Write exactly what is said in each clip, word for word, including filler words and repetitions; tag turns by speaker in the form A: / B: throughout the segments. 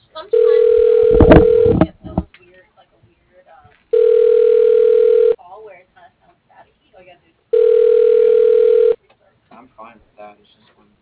A: Sometimes um, we'll get those weird, like a weird um, call where it kind of sounds staticky. All you gotta do is restart.
B: I'm fine with that. It's just when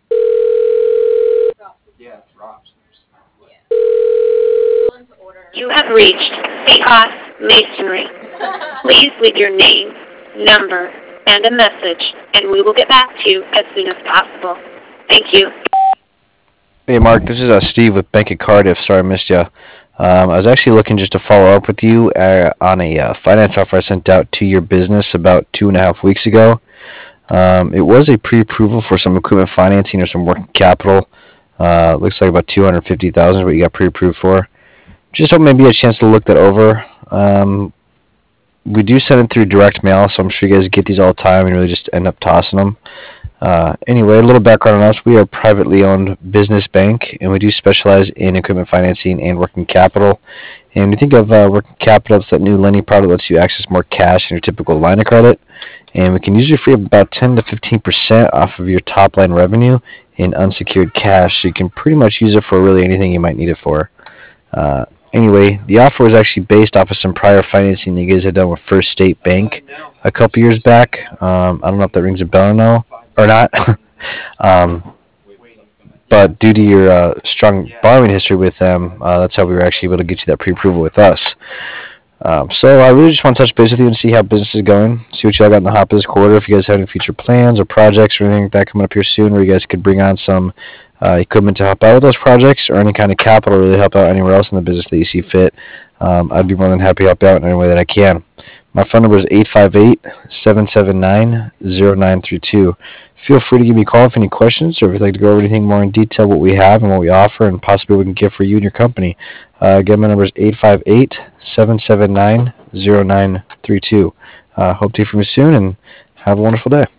A: Drops and
B: yeah,
A: stuff.
B: it drops. There's like,
A: Yeah. Fill into order.
C: You have reached Chaos Masonry. Please leave your name, number, and a message, and we will get back to you as soon as possible. Thank you.
D: Hey, Mark, this is uh, Steve with Bank of Cardiff. Sorry I missed you. Um, I was actually looking just to follow up with you uh, on a uh, finance offer I sent out to your business about two and a half weeks ago. Um, it was a pre-approval for some equipment financing or some working capital. Uh, looks like about two hundred fifty thousand dollars is what you got pre-approved for. Just hope maybe you had a chance to look that over. Um, we do send it through direct mail, so I'm sure you guys get these all the time and really just end up tossing them. Uh, anyway, a little background on us. We are a privately owned business bank, and we do specialize in equipment financing and working capital. And we think of uh, working capital as that new lending product that lets you access more cash than your typical line of credit. And we can usually free up about ten to fifteen percent off of your top line revenue in unsecured cash, so you can pretty much use it for really anything you might need it for. Uh, anyway, the offer was actually based off of some prior financing that you guys had done with First State Bank a couple years back. Um, I don't know if that rings a bell or no, or not. um, but due to your uh, strong borrowing history with them, uh, that's how we were actually able to get you that pre-approval with us. Um, so I really just want to touch base with you and see how business is going, see what y'all got in the hopper this quarter, if you guys have any future plans or projects or anything like that coming up here soon where you guys could bring on some uh, equipment to help out with those projects or any kind of capital to really help out anywhere else in the business that you see fit. Um, I'd be more than happy to help out in any way that I can. My phone number is eight five eight, seven seven nine, zero nine three two. Feel free to give me a call if any questions or if you'd like to go over anything more in detail, what we have and what we offer and possibly what we can get for you and your company. Uh, again, my number is eight five eight, seven seven nine, zero nine three two. Uh, hope to hear from you soon and have a wonderful day.